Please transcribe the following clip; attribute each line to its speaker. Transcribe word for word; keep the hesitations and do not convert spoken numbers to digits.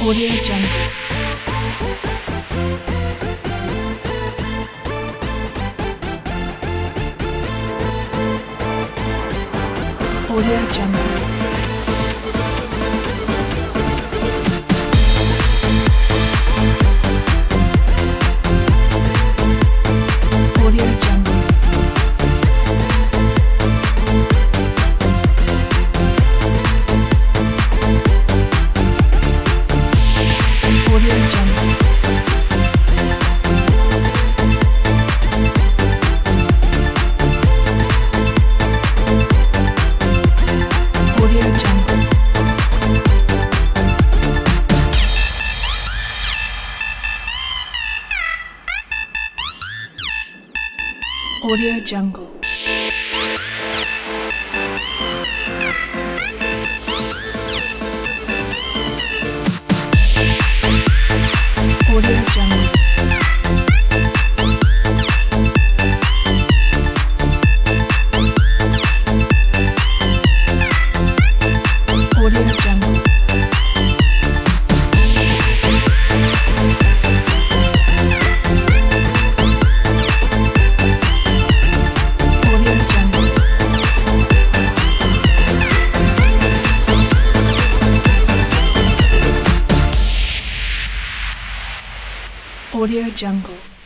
Speaker 1: Audio Jungle. Audio Jungle. Audio Jungle. Audio Jungle. Audio Jungle. Audio Jungle. Audio Jungle. Audio Jungle. Audio Jungle. Audio Jungle.